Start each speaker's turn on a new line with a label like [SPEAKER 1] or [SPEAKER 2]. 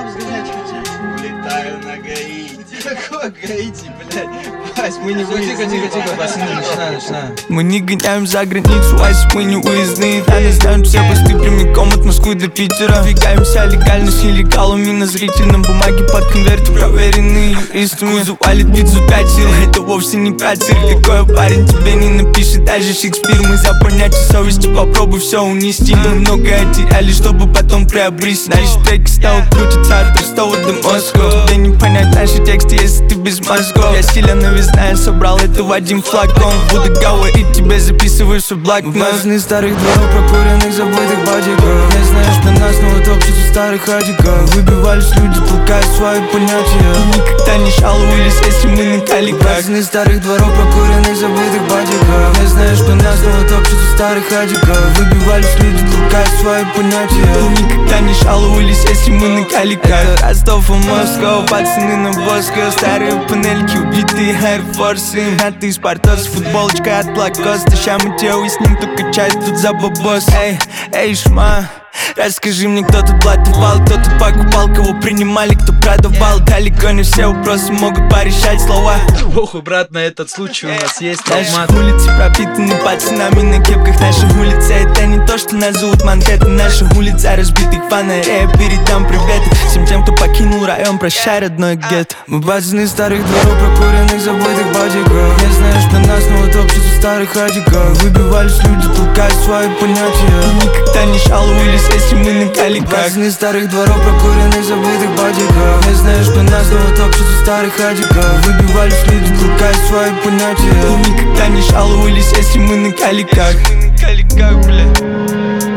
[SPEAKER 1] Куда вы сгонять хотите?
[SPEAKER 2] Улетаю на Гаити.
[SPEAKER 1] Какое Гаити, блядь? Вась, мы не выездные.
[SPEAKER 3] Тихо, пацаны, начинаем.
[SPEAKER 4] Мы не гоняем за границу, Вась, мы не выездные. Да, нас знают все посты прямиком от Москвы до Питера. Двигаемся легально с нелегалами на зрительном бумаге под конверте, проверенные юристами. Кузов валит пиццу 5 сил, это вовсе не 5 сил. Такой парень тебе не напишет даже Шекспир. Мы за понятие совести попробуй все унести. Мы многое теряли, чтобы потом приобрести. Наши треки снова крутятся от Ростова до Москвы. Тебе не понять наши тексты, если ты без мозгов. Я стиля новизна, я собрал это в один флакон. Буду говорить тебе, записывай все блокнот. Важны старых дворов, прокуренных, забытых бодиков. Не знаешь, что нас, но вот общество старых радиков. Выбивались люди, толкая свои понятия. Никогда не жаловались, если мы на каликах. Важны старых дворов, прокуренных, забытых бодиков. Не знаешь, что нас, но вот общество старых радиков. Выбивались люди, толкая свои понятия. Никогда не жаловались, если мы на каликах. Это Ростов и Москва, пацаны на Боско. Старые панельки, убитые Air Force. Мятые спартос, футболочка от Лакоста. Ща мы тело и с ним только часть тут за бабос. Эй, шма, расскажи мне, кто тут блатовал, кто тут покупал, кого принимали, кто продавал. Далеко не все вопросы могут порешать слова.
[SPEAKER 3] Похуй, брат, на этот случай у нас есть
[SPEAKER 4] Наши
[SPEAKER 3] алмат.
[SPEAKER 4] улицы пропитаны пацанами на кепках. Наша улица это не то, что нас зовут Манхэттен. Наша улица разбитых фонарей, передам привет всем тем, кто покинул район, прощай, родной гет. Мы пацаны старых дворов, прокуренных, забытых бодиков. Не знаешь, что нас, но вот общество старых радиков. Выбивались люди, толкая свои понятия. Никогда не жаловались, если мы на каликах. Пацаны старых дворов, прокуренных, забытых бодиков. Не знаешь, что нас, но вот общество старых радиков. Выбивались люди, толкая свои понятия. Никогда не жаловались, если мы на каликах. Бля.